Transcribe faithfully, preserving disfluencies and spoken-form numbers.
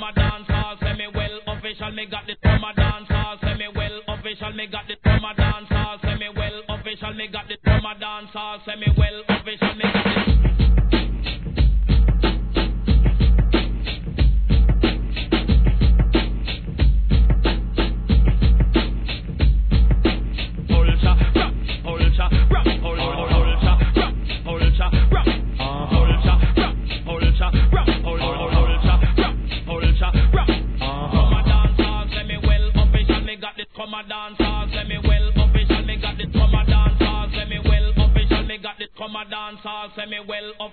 a dance hall, say me well official, me got this from a dance hall, say me well official, me got this from a dance hall, say me well official, me got this from a dance hall, say me well official, me got this. Come a dance hall, say me well official, me got this. Come a dance hall, say me well official, me got this. Come a dance hall, say me well